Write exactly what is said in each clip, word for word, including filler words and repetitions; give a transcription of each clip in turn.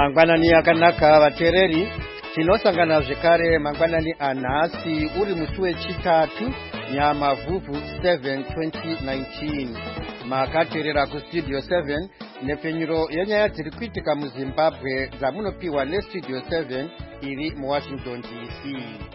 Mangwanani akanaka vatereri, tinosangana zvekare mangwanani anhasi uri musi wechitatu Nyamavhuvhu seven twenty nineteen. Makaterera kustudio seven nepfenyuro yenyaya dziri kuitika muZimbabwe dzamunopiwa nestudio seven iri muWashington D C.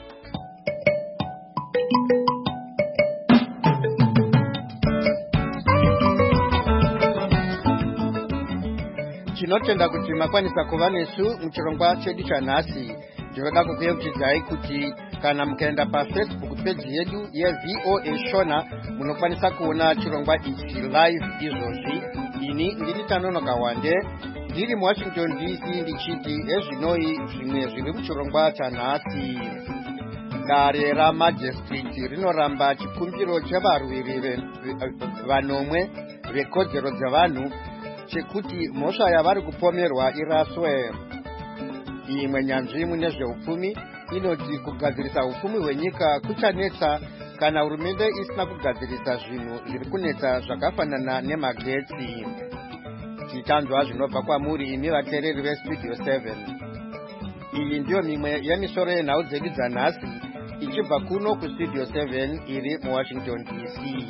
Tinotenda kuti makwanisa kuva nesu muchirongwa chedu chanhasi. Ndinoda kukuyeuchidzai kuti kana mukaenda paFacebook page yedu yeV O A Shona munokwanisa kuona chirongwa ichi live izvozvi. Ini ndiri Tanonoka Wande ndiri muWashington D C ndichiti ezvinoi zvimwe zviri muchirongwa chanhasi. Dare ramajistrate rinoramba chikumbiro chevarwiri vanomwe vekodzero dzevanhu chekuti mhosva yavari kupomerwa iraswe. Imwe nyanzvi mune zveupfumi inoti kugadzirisa upfumi hwenyika kuchanetsa kana hurumende isina kugadzirisa zvinhu zviri kunetsa zvakafanana nemagetsi. Tichanzwa zvinobva kwamuri imi vateereri vestudio seven. Iyi ndiyo mimwe yemisoro yenhau dzedu dzanhasi ichibva kuno kustudio seven iri muWashington D C.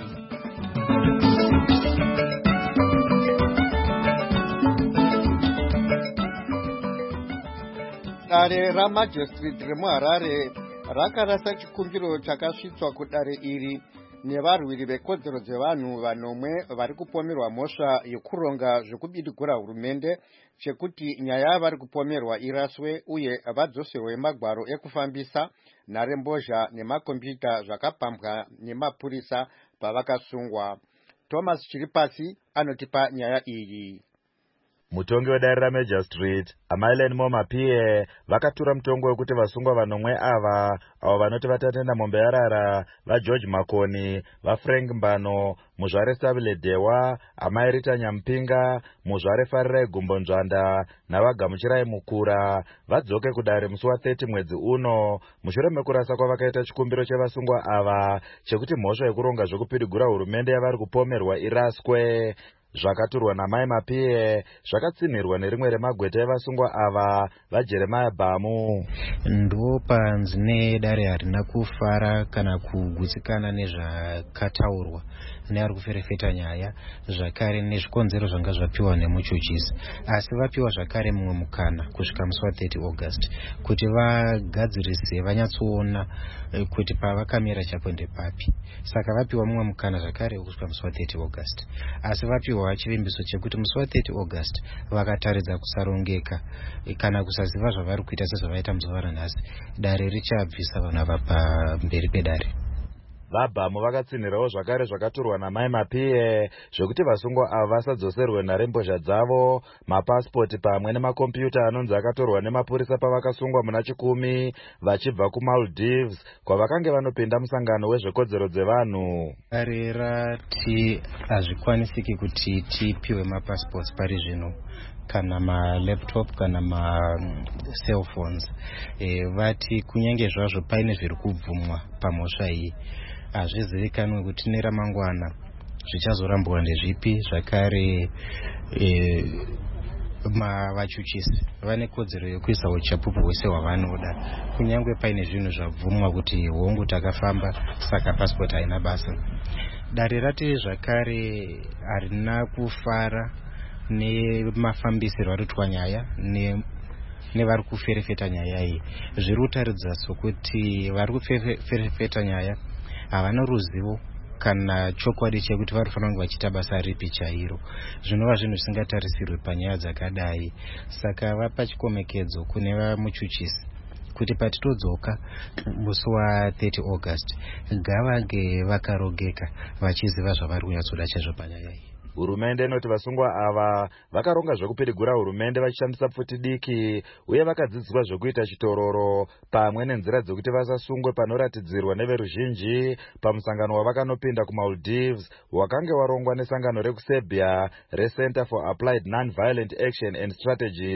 Dare ramajistrate remuHarare rakarasa chikumbiro chakasvitswa kudare iri nevarwiri vekodzero dzevanhu vanomwe vari kupomerwa mhosva yokuronga zvekubidigura hurumende chekuti nyaya yavari kupomerwa iraswe uye vadzoserwe magwaro ekufambisa, nharembozha nemakombiyuta zvakapambwa nemapurisa pavakasungwa. Thomas Chiripasi anotipa nyaya iyi. Mutongi wedare ramajistrate Amailani Momapiye vakatura mutongo wekuti vasungwa vanomwe ava avo vanoti vatatenda mombe yarara vaGeorge Makoni, vaFrank Mbano, muzvare Sabile Dewa, Amairita Nyampinga, muzvare Farirai Gumbonzvanda navagamuchirai Mukura vadzoke kudare musi wa30 mwedzi uno mushure mekurasa kwavakaita chikumbiro chevasungwa ava chekuti mhosva yekuronga zvekupidigura hurumende yavari kupomerwa iraswe. Zvakaturwa naMai Mapiye zvakatsinirwa nerimwe remagweta evasungwa ava vaJeremiah Bhamu. Ndopanzi nedare harina kufara kana kugutsikana nezvakataurwa neari kuferefeta nyaya zvakare nezvikonzero zvanga zvapiwa nemuchuchisi, asi vapiwa zvakare mumwe mukana kusvika musi wa30 August kuti vagadzirise vanyatsoona kuti pavakamira chapo ndepapi. Saka vapiwa mumwe mukana zvakare kusvika musi wa30 August, asi vapiwa chivimbiso chekuti musi wa30 August vakataridza kusarongeka kana kusaziva zvavari kuita sezvavaita muzuva ranhasi, dare richabvisa vanhu ava pamberi pedare. VaBhamu vakatsinhirawo zvakare zvakaturwa naMai Mapiye zvekuti vasungwa ava vasadzoserwe nharembozha dzavo, mapasipoti pamwe nemakombiyuta anonzi akatorwa nemapurisa pavakasungwa muna chikumi vachibva kuMaldives kwavakange vanopinda musangano wezvekodzero dzevanhu. Dare rati hazvikwanisiki kuti tipiwe mapasipoti pari zvino kana malaptop kana macellphones. E, vati kunyange zvazvo paine zviri kubvumwa pamhosva iyi hazvizivikanwe kuti neramangwana zvichazorambwa ndezvipi. Zvakare e, vachuchisi vane kodzero yokuisa uchapupu hwese hwavanoda kunyange paine zvinhu zvabvumwa kuti hongu takafamba saka pasipoti haina basa. Dare rati zvakare harina kufara nemafambisiro arikuitwa nyaya ne nevari kuferefeta nyaya iyi. Zviri kutaridza sokuti vari kuferefeta nyaya havana ruzivo kana chokwadi chekuti vari kufanira kunge vachiita basa ripi chairo. Zvinova zvinhu zvisingatarisirwe panyaya dzakadai. Saka vapa chikomekedzo kune vamuchuchisi kuti patitodzoka musi wa30 August ngavange vakarongeka vachiziva zvavari kunyatsoda chaizvo panyaya iyi. Hurumende inoti vasungwa ava vakaronga zvekupidigura hurumende vachishandisa pfuti diki uye vakadzidziswa zvekuita chitororo pamwe nenzira dzekuti vasasungwe panoratidzirwa neveruzhinji pamusangano wavakanopinda kuMaldives wakange warongwa nesangano rekuSerbia reCenter for Applied Non-Violent Action and Strategies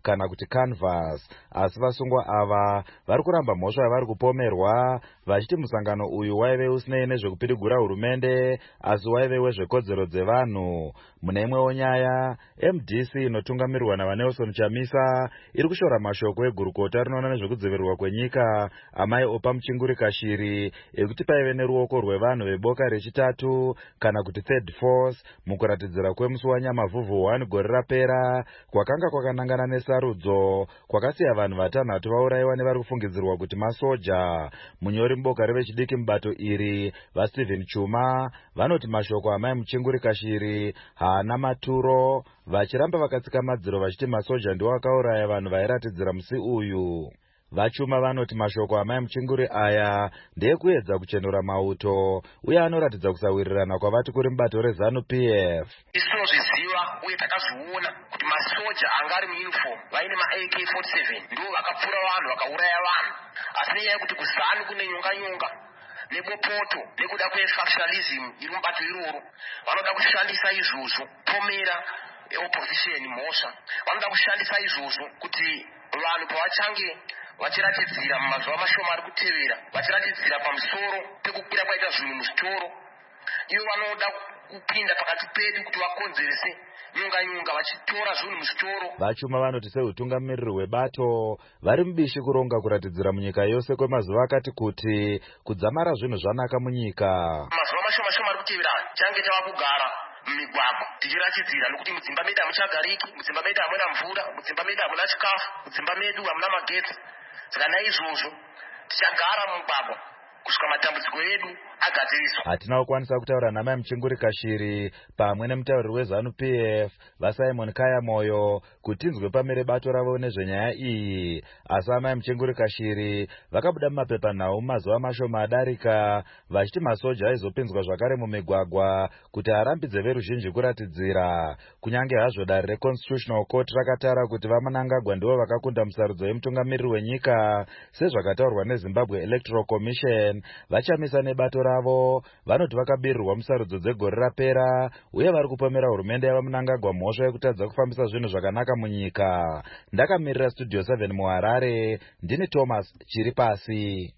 kana kuti canvas. Asi vasungwa ava vari kuramba mhosva yavari kupomerwa, vachiti musangano uyu waive usinei nezvekupidigura hurumende asi waive wezvekodzero dzevanhu. Mune imwewo nyaya, M D C inotungamirirwa naVanelson Chamisa iri kushora mashoko egurukota rinoona nezvekudzivirirwa kwenyika amai Opa Muchinguri Kashiri ekuti paive neruoko rwevanhu veboka rechitatu kana kuti third force mukuratidzira kwemusi wanyamavhuvhu one gore rapera kwakanga kwakanangana nesarudzo kwakasiya vanhu vatanhatu vaurayiwa nevari kufungidzirwa kuti masoja. Munyori muboka revechidiki mubato iri vaStephen Chuma vanoti mashoko amai Muchinguri Kashiri haana maturo, vachiramba vakatsika madziro vachiti masoja ndiwo akauraya vanhu vairatidzira musi uyu. Vachuma vanoti mashoko amai Muchinguri aya ndeyekuedza kuchenura mauto uye anoratidza kusawirirana kwavati kuri mubato reZANU P F. Tinozviziva uye takazviona kuti masoja anga ari muuniform vaine ma-A K forty-seven ndiwo vakapfura vanhu vakauraya vanhu, asi nenyaya yekuti kuZANU kune nyonga nyonga nebopoto nekuda kwefactionalism iri mubato iroro, vanoda kushandisa izvozvo pomera opposition mhosva, vanoda kushandisa izvozvo kuti vanhu pavachange vachiratidzira mumazuva mashoma ari kutevera vachiratidzira pamusoro pekukwira kwaita zvinhu muzvitoro, ivo vanoda kupinda pakati pedu kuti vakonzerese nyonga nyonga vachitora zvinhu muzvitoro. Vachuma vanoti seutungamiriri hwebato vari mubishi kuronga kuratidzira munyika yose kwemazuva akati kuti kudzamara zvinhu zvanaka munyika. Mazuva mashoma shoma ari kutevera change tava kugara mumigwagwa tichiratidzira nokuti mudzimba medu hamuchagariki, mudzimba medu hamuna mvura, mudzimba medu hamuna chikafu, mudzimba medu hamuna magetsi. Saka naizvozvo tichagara mumugwagwa kusvika matambudziko edu agadziriswa. Hatina kukwanisa kutaura namai Muchinguri Kashiri pamwe nemutauriri weZANU P F vaSimon Kaya Moyo kuti tinzwe pamere bato ravo nezvenyaya iyi, asi amai Muchinguri Kashiri vakabuda mumapepanhau mumazuva mashoma adarika vachiti masoja aizopinzwa zvakare mumigwagwa kuti arambidze veruzhinji kuratidzira. Kunyange hazvo dare reConstitutional Court rakatara kuti vaMnangagwa ndivo vakakunda musarudzo yemutungamiriri wenyika sezvakataurwa neZimbabwe Electoral Commission, vachamisa nebato ravo vanoti vakabirirwa musarudzo dzegore rapera uye vari kupomera hurumende yavaMnangagwa mhosva yekutadza kufambisa zvinhu zvakanaka munyika. Ndakamirira Studio seven muHarare, ndini Thomas Chiripasi.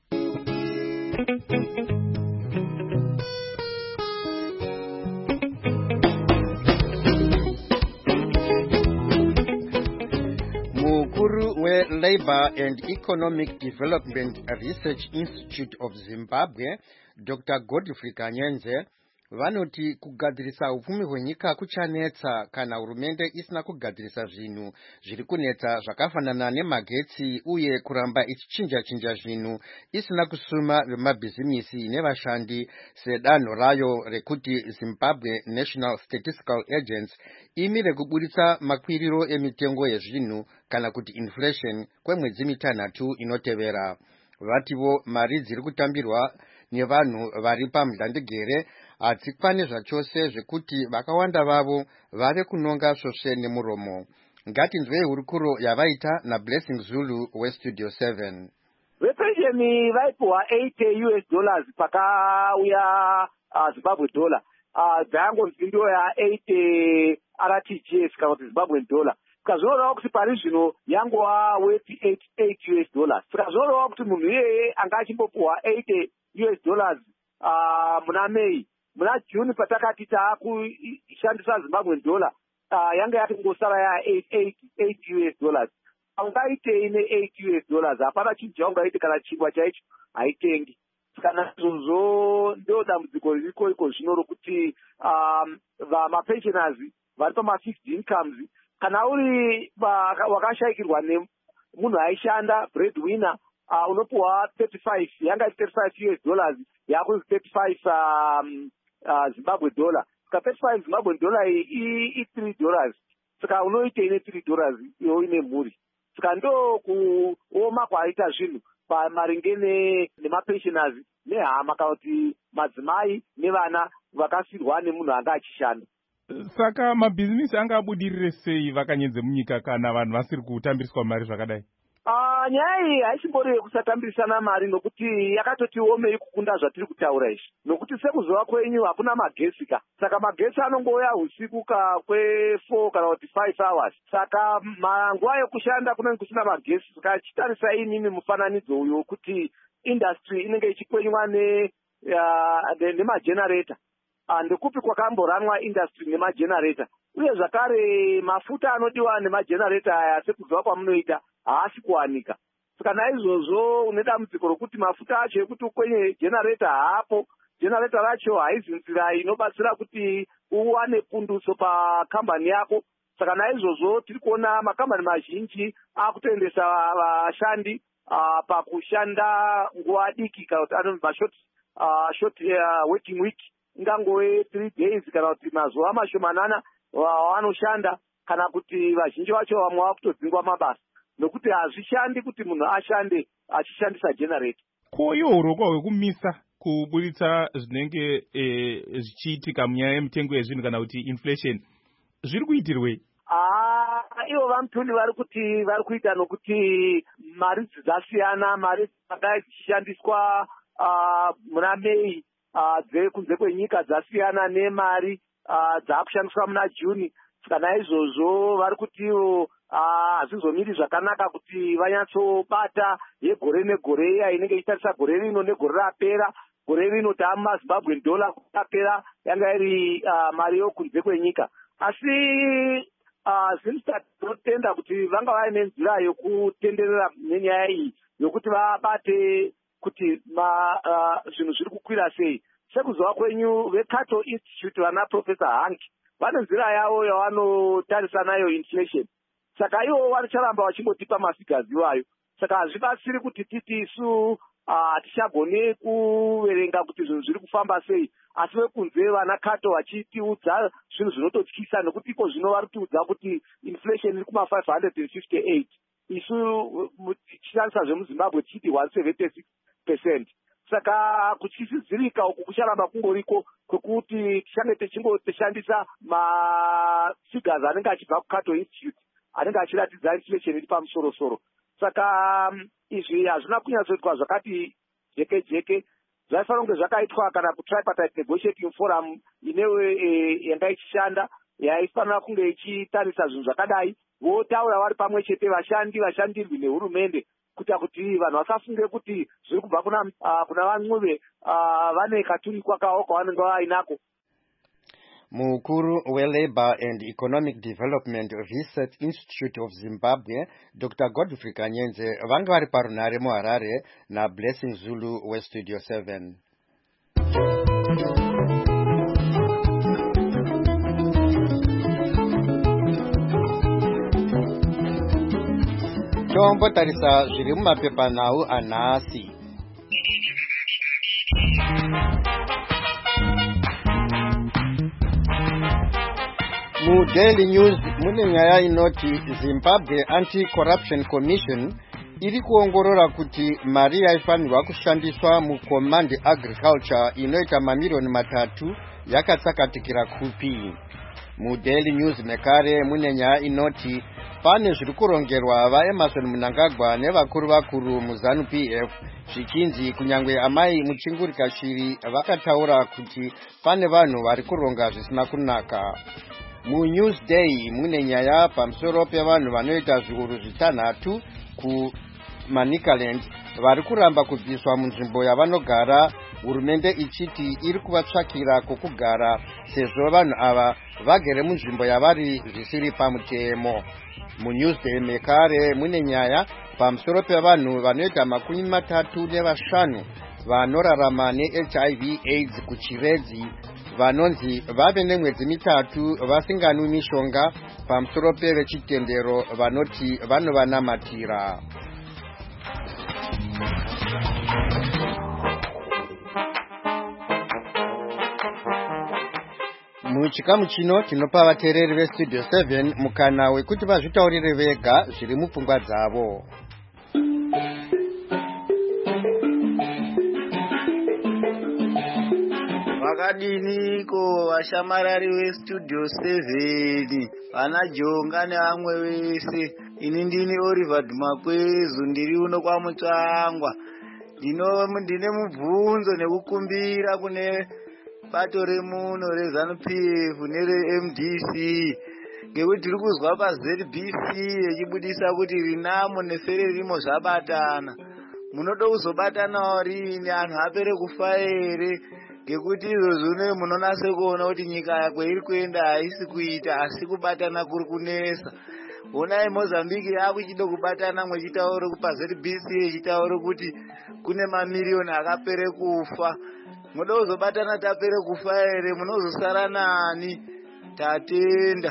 Mukuru weLabour and Economic Development Research Institute of Zimbabwe, Doctor Godfrey Kanyenze, vanoti kugadzirisa upfumi hwenyika kuchanetsa kana hurumende isina kugadzirisa zvinhu zviri kunetsa zvakafanana nemagetsi uye kuramba ichichinja chinja zvinhu isina kusuma vemabhizimisi nevashandi sedanho rayo rekuti Zimbabwe National Statistical Agency imire kuburitsa makwiriro emitengo yezvinhu kana kuti inflation kwemwedzi mitanhatu inotevera. Vativo mari dziri kutambirwa nevanhu vari pamudhandegere hadzikwane zvachose zvekuti vakawanda vavo vave kunonga svosve nemuromo. Ngatinzwei hurukuro yavaita naBlessing Zulu weStudio seven. Vepesheni vaipiwa eighty U S dollars pakauya uh, Zimbabwe dollar. Uh, dzangonzi ndiyo ya eighty R T G S kana kuti Zimbabwe dollar. Tikazoonawo kuti pari zvino yangova weti eighty U S dollars. Tikazoonawo kuti munhu iyeye anga achimbopiwa eighty U S dollars uh, muna May. Muna June patakati taakushandisa Zimbabwe dollar uh, yanga yati kungosara ya eight U S dollars. Ungaite ine eight U S dollars hapana chinhu chaungaite kana chingwa chaicho haitengi. Kana izvozvo ndo dambudziko ririko iko zvino rokuti um, vamapensioners vari pama-fixed incomes kana uri wakashayikirwa nemunhu aishanda breadwinner uh, unopiwa thirty-five yanga thirty-five U S dollars yakuzi thirty-five um, uh, Zimbabwe dollar. Saka thirty-five Zimbabwe dollar i, i three dollars. Saka unoite ine three dollars iyo ine mhuri. Saka ndo kuoma kwaita zvinhu pamaringe nemapensioners nehama kana kuti madzimai nevana vakasirwa nemunhu anga achishanda. Saka mabhizinisi anga abudirire sei vakanyenze munyika kana vanhu vasiri kutambiriswa mari zvakadai? Ah, Ah, nyaya iyi haisimbori yekusatambirisana mari nokuti yakatoti omei kukunda zvatiri kutaura izvi. Nokuti sekuzuva kwenyu hakuna magesi ka. Saka magesi anongouya usiku ka kwe four kana kuti five hours. Saka nguva yekushanda kunenge kusina magesi. Saka chitarisa inini mufananidzo uyu kuti industry inenge ichikwenywa ne uh, nemagenerator. Ndekupi kwakamboranwa industry nemagenerator. Uye zvakare mafuta anodiwa nemagenerator aya sekuzuva kwamunoita haasi kuwanika. Saka naizvozvo une dambudziko rokuti mafuta acho ekuti ukwenye generator haapo. Generator racho haizi nzira inobatsira kuti uwane punduso pakambani yako. Saka naizvozvo tiri kuona makambani mazhinji akutoendesa vashandi uh, pakushanda nguva diki kana kuti anonzi short uh, short uh, working week. Ingangove three days kana kuti mazuva mashomanana wanoshanda kana kuti vazhinji vacho vamwe vakutodzingwa mabasa. Nokuti hazvishandi kuti munhu ashande achishandisa generator. Ko iwo urongwa hwekumisa kuburitsa zvinenge zvichiitika munyaya yemitengo yezvinhu kana kuti inflation zviri kuitirwei? Ah, ivo vamutuni vari kuti vari kuita nokuti mari dzasiyana, mari dzakanga dzichishandiswa muna Mei dzekunze kwenyika dzasiyana nemari dzaakushandiswa muna Juni. Saka naizvozvo vari kuti ivo hazvizomiri zvakanaka kuti vanyatsobata yegore negore iya inenge ichitarisa gore rino negore rapera. Gore rino taama Zimbabwe dollar rapera yanga iri mari yokunze kwenyika. Asi zvinotenda kuti vanga vaine nzira yokutenderera nenyaya iyi yokuti vabate kuti zvinhu zviri kukwira sei. Sekuzuva kwenyu veCato Institute vana Professor Hank vane nzira yavo yavanotarisa nayo inflation. Saka ivo varicharamba vachingotipa mafigures iwayo. Saka hazvibatsiri kuti titi isu hatichagone kuverenga kuti zvinhu zviri kufamba sei. Asi vekunze vana Cato vachitiudza zvinhu zvinototyisa nokuti iko zvino vari kutiudza kuti inflation iri kuma five hundred fifty-eight. Isu tichishandisa zvemuZimbabwe tichiti one seventy-six percent. Saka kuchisidzirika uku kucharamba kungoriko kwekuti tichange tichingoshandisa mafigures anenge achibva kuCato Institute anenge achiratidza inflation iri pamusoro-soro. Saka izvi hazvina kunyatsoitwa zvakati jeke jeke. Zvaifanira kunge zvakaitwa kana kutripartite negotiating forum inewe yanga ichishanda yaifanira kunge ichitarisa zvinhu zvakadai. Votaura vari pamwe chete vashandi vashandirwi nehurumende kuita kuti vanhu vasafunge kuti zviri kubva kuna uh, kuna van'uve uh, vane katurikwa kavo kwavanenge vainako. Mukuru weLabour and Economic Development Research Institute of Zimbabwe, Doctor Godfrey Kanyenze, vanga vari parunhare muHarare naBlessing Zulu weStudio seven. Tombotarisa zviri mumapepanhau anhasi. MuDaily News mune nyaya inoti Zimbabwe Anti-Corruption Commission iri kuongorora kuti mari yaifanirwa kushandiswa muCommand Agriculture inoita mamilioni matatu yakatsakatikira kupi. MuDaily News mekare mune nyaya inoti pane zviri kurongerwa vaEmerson Mnangagwa nevakuru vakuru muZANU-P F zvichinzi kunyangwe amai muchingurika shiri vakataura kuti pane vanhu vari kuronga zvisina kunaka. MuNewsday mune nyaya pamusoro pevanhu vanoita zviuru zvitanhatu kuManicaland vari kuramba kubviswa munzvimbo yavanogara, hurumende ichiti iri kuvatsvakira kokugara sezvo vanhu ava vagere munzvimbo yavari zvisiri pamutemo. MuNewsday mekare mune nyaya pamusoro pevanhu vanoita makumi matatu nevashanu vanorarama neH I V AIDS kuchiredzi vanonzi vave nemwedzi mitatu vasinganwi mishonga pamusoro pevechitendero vanoti vanovanamatira. Muchikamu chino tinopa vateereri veStudio seven mukana wekuti vazvitaurire vega zviri mupfungwa dzavo. Vakadiniko vashamarari veStudio seven, vana Jonga nevamwe vese Ini ndini Oliver Makwezu ndiri uno kwa Mutsvangwa. Ndino ndine mubvunzo nekukumbira kune bato remuno reZANU-P F nere-M D C ngekuti tiri kuzwa paZ B C yechibudisa kuti Renamo neFrelimo zvabatana. Munoda kuzobatanawo rini anhu apere kufa ere? Ngekuti izvozvo munonase kuona kuti nyika kwairi kuenda haisi kuita asi kubatana kuri kunesa. Onai Mozambique yakuchida kubatana mwechitaura paZ B C yechitaura kuti kune mamiliyoni akapere kufa. Munoda kuzobatana tapere kufa ere? Munozosara nani? Tatenda.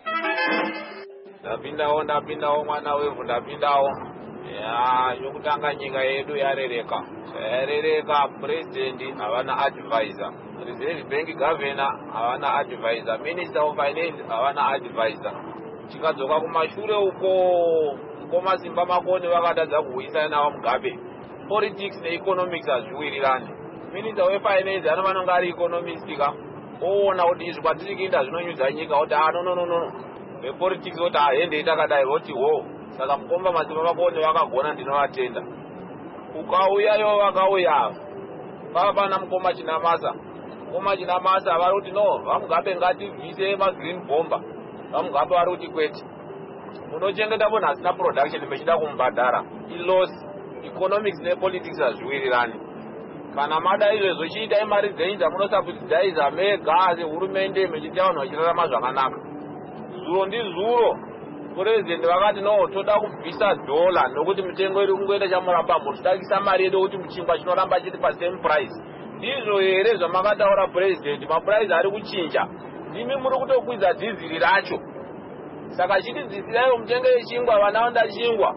Ndapindawo ndapindawo mwana wevu ndapindawo. Ya, yokutanga nyika yedu yarereka. Yarereka, president havana advisor. Reserve Bank governor havana advisor. Minister of Finance havana advisor. Chikadzoka kumashure uko ngoma simba makoni vakatadza kuwisana nawo Mugabe. Politics neeconomics hazviwirirani. Minister of Finance anofanonga ari economist ka. Oona kuti izvi kwatiri kuenda zvinonyudza nyika kuti ah no no no no. Vepolitics kuti ahende itakadai voti wo. Saka mukomba masimba makoni vakagona ndinovatenda. Ukauyayo vakauya. Pava pana mukoma Chinamasa. Mukoma Chinamasa vari kuti no, vaMugabe ngativhise magreen bomba. VaMugabe vari kuti kwete. Munochengeta munhu asina production mechida kumubhadhara. Iloss. Economics nepolitics hazviwirirani. Kana mada izvezvo chiitai mari dzenyu dzamunosubsidaiza mega sehurumende mechiti vanhu vachirarama zvakanaka. Zuro ndizuro. President vakati no toda kubvisa dola nokuti mitengo iri kungoenda chamuramba mhuri tidakisa mari yedu kuti muchingwa chinoramba chiri pa same price. Ndizvo here zvamakataura president, maprice ari kuchinja. Ndimi muri kutokwidza dhiziri racho. Saka chitidzisirayo mutengo yechingwa vana vanda chingwa.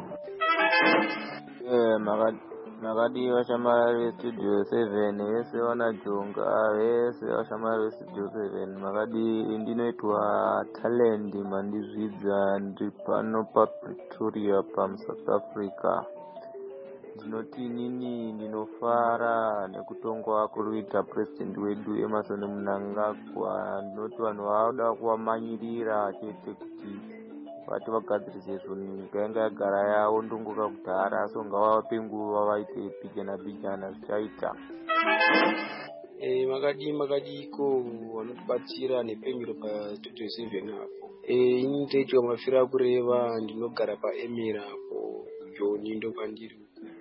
Eh makati makati washamari vestudio seven vese vanajonga vese vashamari vestudio seven makati ndinoitwa talent mandizvidza ndiri pano paPretoria pamuSouth Africa. Ndinoti inini ndinofara nekutongwa kuruita president wedu Emmerson Mnangagwa. Ndinoti vanhu vanoda kuvamanyirira chete kuti vati vagadzirise zvinhu nyika yanga yagara yavo ndongoka kudhara so ngavape nguva vaite pijana pijana zvichaita. Eh makadi makadiko vanotibatsira nepemiro pastudio seven apo. Eh ini ndinoitwa mafira kureva ndinogara paEmira apo Joni ndo pandiri.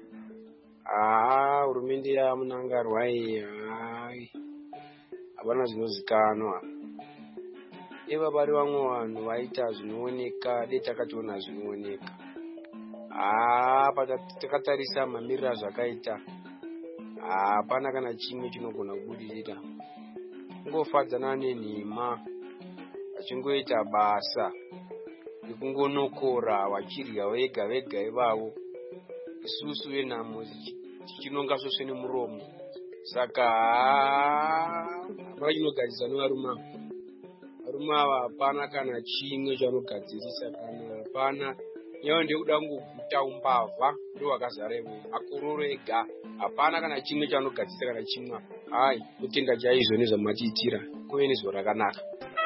Ah hurumende yaMnangagwa iyi hai havana zvinozikanwa. Eva vari vamwe vanhu vaita zvinooneka dei takationa zvinooneka. Ah patakatarisa mamirira zvakaita hapana kana chimwe chinogona kubudirira. Kungofadzana nenhima vachingoita basa rekungonokora vachirya vega vega ivavo. Isusu venhamo tichinonga svosve nemuromo. Saka hapana chinogadzirisa nevarume ava. Varume ava hapana kana chimwe chavanogadzirisa kana hapana. Ivo ndekuda kungoguta umbavha ndo vakazaremo akororo ega. Hapana kana chimwe chavanogadzirisa kana chimwe. Hai kutenda chaizvo nezvamatiitira kuve nezuva rakanaka.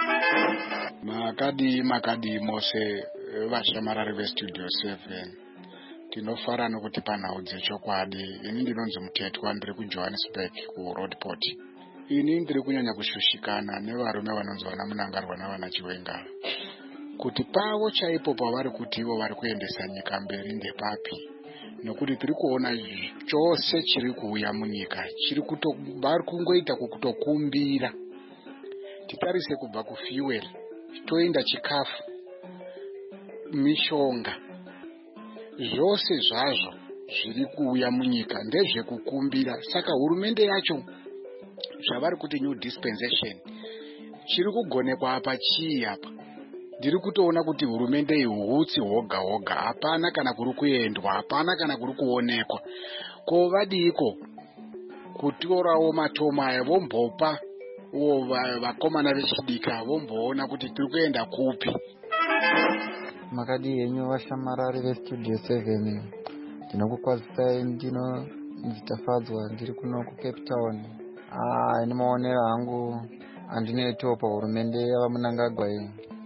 Makadi makadi mose vashamarari vestudio seven. Tinofara nokuti panhau dzechokwadi. Ini ndinonzi Mutetwa ndiri kuJohannesburg kuRoadport. Ini ndiri kunyanya kushushikana nevarume vanonzi vana Mnangagwa navana Chiwenga. Kuti pavo chaipo pavari kuti ivo vari kuendesa nyika mberi ndepapi. Nokuti tiri kuona chose chiri kuuya munyika. Chiri kuto vari kungoita kukutokumbira. Titarise kubva kufuel. Toenda chikafu. Mishonga. Zvose zvazvo zviri kuuya munyika ndezvekukumbira. Saka hurumende yacho zvavari kuti new dispensation chiri kugonekwa apa chii apa. Ndiri kutoona kuti hurumende iyi hutsi hoga hoga. Hapana kana kuri kuendwa, hapana kana kuri kuonekwa. Ko vadiko kutorawo matoma aya vombopa uwo vakomana vechidika vomboona kuti tiri kuenda kupi. Makadi yenyu vashamarari vestudio seven. Ndinokukwazisai ndino nditafadzwa ndiri kuno kuCape Town. Ah, ine maonero angu andinoitawo pahurumende yavaMnangagwa iyi.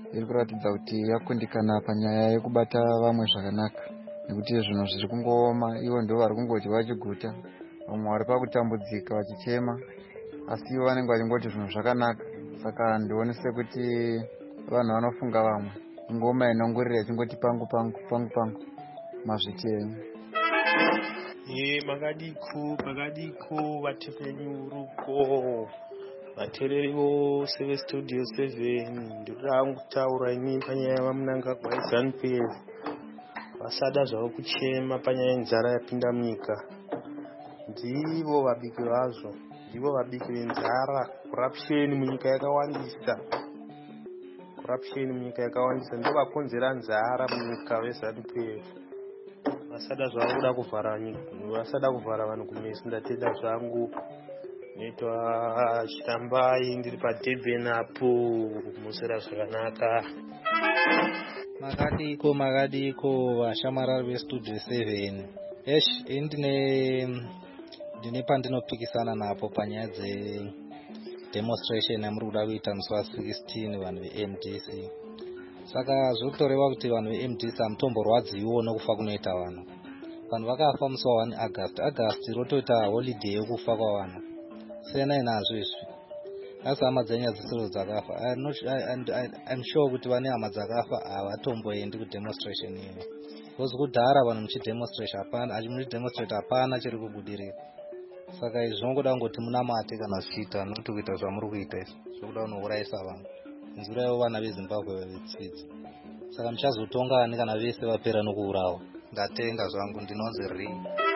iri kuratidza kuti yakundikana panyaya yekubata vamwe zvakanaka, nekuti zvinhu zviri kungooma, ivo ndo vari kungoti vachiguta, vamwe vari pakutambudzika vachichema, asi ivo vanenge vachingoti zvinhu zvakanaka. Saka ndione sekuti vanhu vanofunga vamwe ngoma inongurira ichingoti pangu pangu pangu pangu mazvitenyu. Ye makadiko makadiko vatepenyuruko vatereri vose vestudio seven, ndinoda kutaura ini panyaya vamunanga kwaZANU-P F vasada zvavo kuchema panyaya yenzara yapinda munyika. Ndivo vabiki vazvo, ndivo vabiki venzara. Corruption munyika yakawandisa, corruption munyika yakawandisa ndo vakonzera nzara munyika veZANU-P F. Vasada zvavo kuda kuvhara nyika, vasada kuvhara vanhu kumeso. Ndatenda zvangu nitwa Chitambai ndiri paDurban apo musera zvakanaka. Makadiko makadiko vashamarari vestudio seven. Esh indine ndine pandinopikisana napo panyaya dze demonstration yamuri kuda kuita musi wa sixteen vanhu veM D C. Saka zvotoreva kuti vanhu veM D C hamutomborwadziwo nokufa kunoita vanhu. Vanhu vakafa musi wa one August. August rotoita holiday yekufa kwavanhu. Sena inazvo izvi. Asi hama dzenyu dzisiro dzakafa. I'm sure kuti vane hama dzakafa havatomboendi kudemonstration iyo. Because kudhara vanhu muchidemonstrate hapana, muchidemonstrate hapana chiri kubudirira. Saka izvi zvinongoda kungoti munamate kana zvichiita, nokuti kuita zvamuri kuita izvi zvokuda kunourayisa vanhu. Nzuraiwo vana veZimbabwe vavetsitsi. Saka muchazotongani kana vese vapera nokuurawa. Ndatenga zvangu, ndinonzi ri.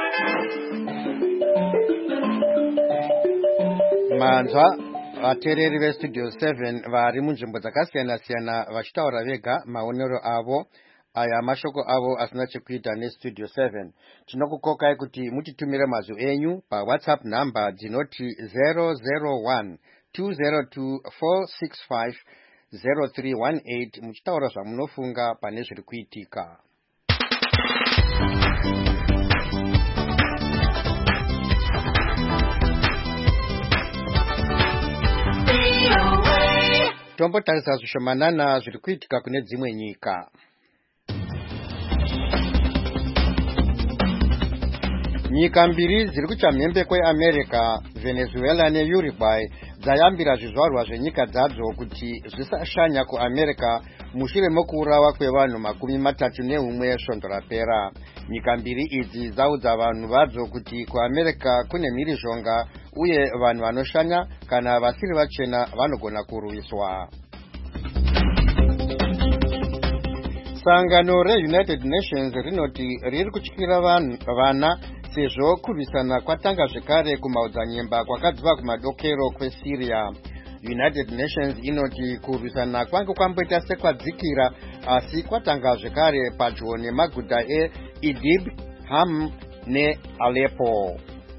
Manzwa vatereri vestudio seven vari munzvimbo dzakasiyana siyana vachitaura vega maonero avo. Aya mashoko avo asina chekuita nestudio seven. Tinokukokai kuti mutitumire mazwi enyu pa WhatsApp number dzinoti zero zero one two zero two four six five zero three one eight muchitaura zvamunofunga pane zviri kuitika. Tombotarisa zvishomanana zviri kuitika kune dzimwe nyika. Nyika mbiri dziri kuchamhembe kweAmerica, Venezuela neUruguay dzayambira zvizvarwa zvenyika dzadzo kuti zvisashanya kuAmerica mushure mokuurawa kwevanhu makumi matatu neumwe svondo rapera. Nyika mbiri idzi dzaudza vanhu vadzo kuti kuAmerica kune mhirizhonga uye vanhu vanoshanya kana vasiri vachena vanogona kurwiswa. Sangano reUnited Nations rinoti riri kutyira vana sezvo kurwisana kwatanga zvekare kumaodzanyemba kwakabva kumadokero kweSyria. United Nations inoti kurwisana kwange kwamboita sekwadzikira asi kwatanga zvekare padyo nemaguta eIdlib, Ham neAleppo.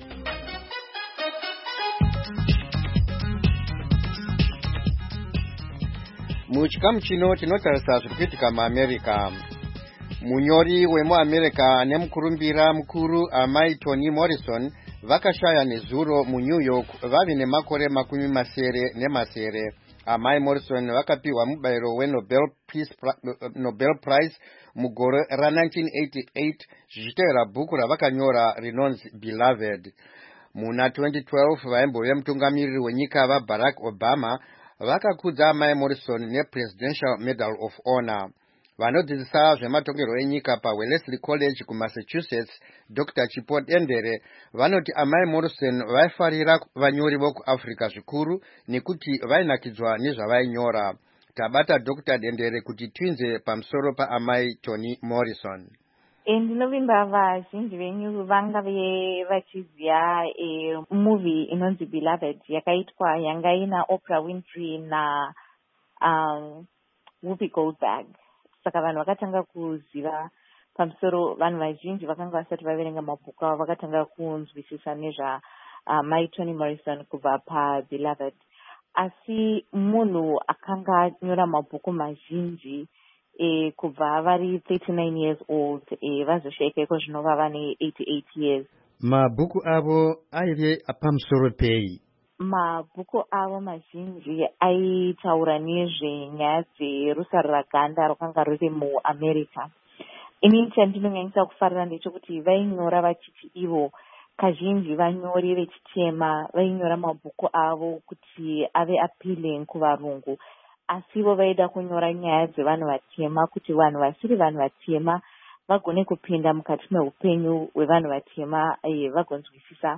Muchikamu chino tinotarisa zviri kuitika muAmerica. Munyori wemuAmerica nemukurumbira mukuru amai Toni Morrison vakashaya nezuro muNew York vavi nemakore makumi masere nemasere. Amai Morrison vakapiwa mubayiro weNobel Peace Nobel Prize mugore ra nineteen eighty-eight zvichitevera bhuku ravakanyora rinonzi Beloved. Muna twenty twelve vaimbove mutungamiriri wenyika vaBarack Obama vakakudza amai Morrison nePresidential Medal of Honor. Vanodzidzisa zvematongerwo enyika paWellesley College kuMassachusetts, Doctor Chipo Dendere vanoti amai Morrison vaifarira vanyori vokuAfrica zvikuru nekuti vainakidzwa nezvavainyora. Tabata Doctor Dendere kuti twinze pamusoro paamai Toni Morrison. Ndinovimba vazhinji venyu vanga vachiziva movie inonzi Beloved yakaitwa yanga ina Oprah Winfrey na um, Whoopi Goldberg. Saka vanhu vakatanga kuziva pamusoro, vanhu vazhinji vakanga vasati vaverenga mabhuku avo vakatanga kunzwisisa nezva uh, mai Toni Morrison kubva paBeloved. Asi munhu akanga nyora mabhuku mazhinji e, kubva vari thirty-nine years old e, vazoshaika iko zvinova vane eighty-eight years. Mabhuku avo aive pamusoro pei? mabhuku avo mazhinji aitaura nezvenyaya dzerusaruraganda rwakanga ruri muamerica. Inini chandinonyanyisa kufarira ndechekuti vainyora vachiti ivo kazhinji vanyori vechitema vainyora mabhuku avo kuti ave appealing kuvarungu, asivo vaida kunyora nyaya dzevanhu vatema kuti vanhu vasiri vanhu vatema vagone kupinda mukati meupenyu hwevanhu vatema vagonzwisisa.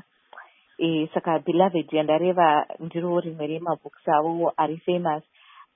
E, saka Beloved yandareva ndiro rimwe remabhooks avo ari famous,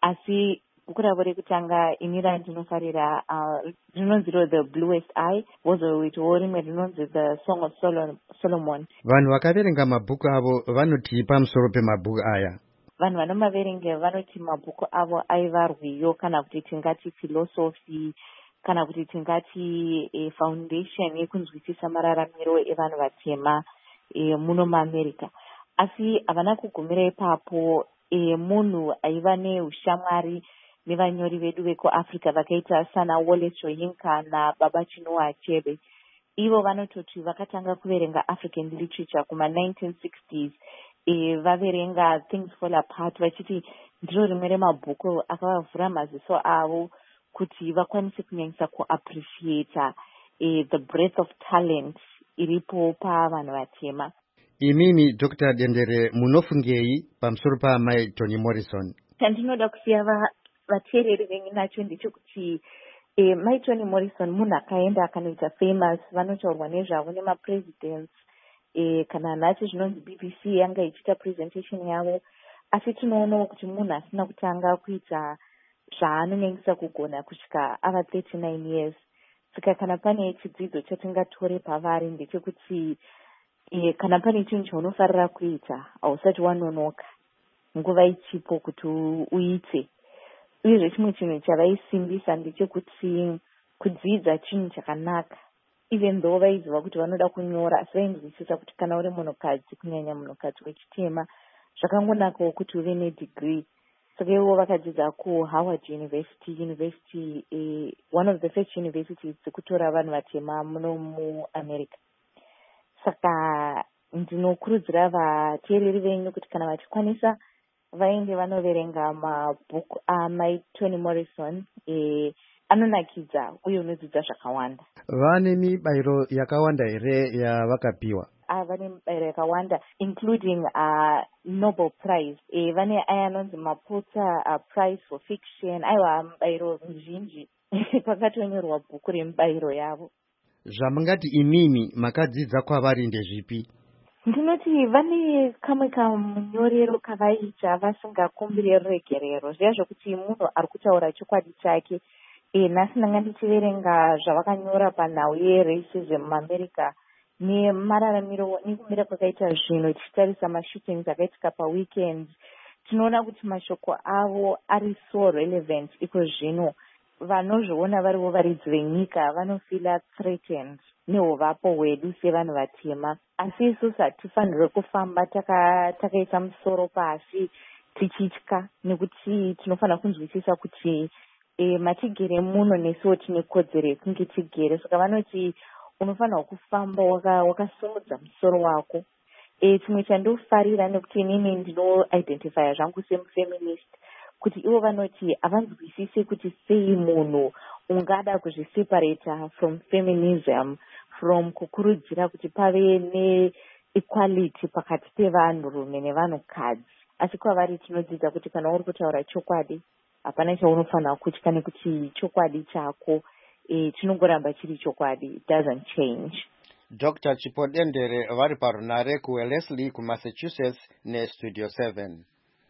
asi bhuku ravo rekutanga ini randinofarira uh, rinonzi The Bluest Eye, wozoitawo rimwe rinonzi The Song of Solomon. Vanhu vakaverenga mabhuku avo vanoti pamusoro pemabhuku aya? Vanhu vanomaverenga vanoti mabhuku avo aiva rwiyo kana kuti tingati philosophy kana kuti tingati e, foundation yekunzwisisa mararamiro evanhu vatema e, muno muAmerica. Asi havana kugumira ipapo. E, munhu aiva neushamwari nevanyori vedu vekuAfrica vakaita sana Wallace Soyinka naBaba Chinua Achebe. Ivo vanototi vakatanga kuverenga African literature kuma nineteen sixties. E, vaverenga Things Fall Apart vachiti ndiro rimwe remabhuku akavavhura maziso avo kuti vakwanise kunyanyisa kuappreciata e, the breadth of talent iripo pavanhu vatema. Imimi Doctor Dendere munofungei pamusoro paMai Toni Morrison? Chandinoda kusiya vateereri venyu nacho ndechekuti e, Mai Toni Morrison munhu akaenda akanoita famous, vanotaurwa nezvavo nemapresidents e, kana nhasi zvinonzi B B C yanga ichiita presentation yavo, asi tinoonawo kuti munhu asina kutanga kuita zvaanonyanyisa kugona kusvika ava thirty-nine years. Saka kana pane chidzidzo chatingatore pavari ndechekuti e, kana pane chinhu chaunofarira kuita hausati wanonoka, nguva ichipo kuti uite. Uyezve chimwe chinhu chavaisimbisa ndechekuti kudzidza chinhu chakanaka. Even though vaiziva kuti vanoda kunyora, asi vainzwisisa kuti kana uri munhukadzi, kunyanya munhukadzi wechitema, zvakangonakawo kuti uve nedegree. Saka ivo vakadzidza kuHoward University, university eh, one of the first universities dzekutora vanhu vatema muno muAmerica. Saka ndinokurudzira vateereri venyu kuti kana vachikwanisa vaende vanoverenga mabhuku aMai Toni Morrison. E, anonakidza uye unodzidza zvakawanda. Vane mibairo yakawanda here yavakapiwa? Uh, vane mibairo yakawanda including uh, Nobel Prize. E, vane aya anonzi maPulitzer uh, Prize for Fiction. Aiwa mibairo mizhinji pakatonyorwa bhuku remibairo yavo. Zvamungati imimi makadzidza kwavari ndezvipi? Ndinoti vane kamwe kamunyorero kavaita vasingakumbire ruregerero. Zviya zvokuti munhu ari kutaura chokwadi chake. E, nhasi ndanga ndichiverenga zvavakanyora panhau yeracism muAmerica nemararamiro nekumira kwakaita zvinhu, tichitarisa mashootings akaitika paweekends. Tinoona kuti mashoko avo ari so relevant iko zvino. Vanozviona varivo varidzi venyika vanofila threatened neuvapo hwedu sevanhu vatema. Asi isusu hatifanirwe kufamba takaisa taka musoro pasi tichitya, nekuti tinofanira kunzwisisa kuti e, matigere muno nesiwo tine kodzero yekunge tigere. Saka vanoti unofanira kufamba wakasimudza waka musoro wako. E, chimwe chandofarira nekuti inini ndino-identifya zvangu semufeminist, kuti ivo vanoti havanzwisisi kuti sei munhu ungada kuzviseparata from feminism, from kukurudzira kuti pave neequality pakati pevanhurume nevanhukadzi. Asi kwavari tinodzidza kuti kana uri kutaura chokwadi hapana chaunofanira kutya, nekuti chokwadi chako e, chinongoramba chiri chokwadi. It doesn't change. Doctor Chipodendere vari parunare kuWellesley kuMassachusetts neStudio seven.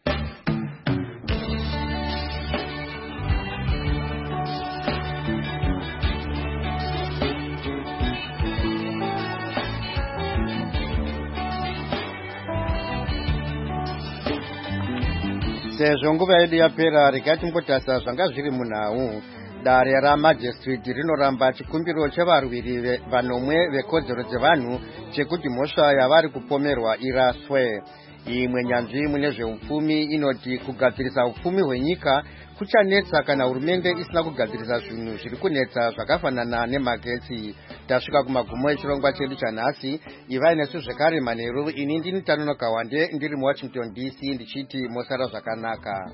Sezvo nguva yedu yapera, regai timbotarisa zvanga zviri munhau. Dare ramajistrate rinoramba chikumbiro chevarwiri vanomwe vekodzero dzevanhu chekuti mhosva yavari kupomerwa iraswe. imwe nyanzvi mune zveupfumi inoti kugadzirisa upfumi hwenyika kuchanetsa kana hurumende isina kugadzirisa zvinhu zviri kunetsa zvakafanana nemagetsi. Tasvika kumagumo echirongwa chedu chanhasi. Ivai nesu zvekare manheru. Ini ndini Tanonoka Wande ndiri muWashington D C ndichiti mosara zvakanaka.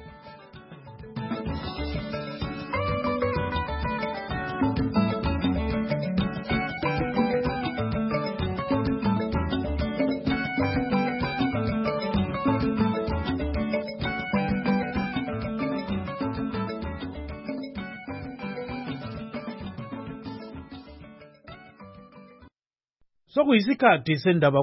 Sokuyisikhathi sendaba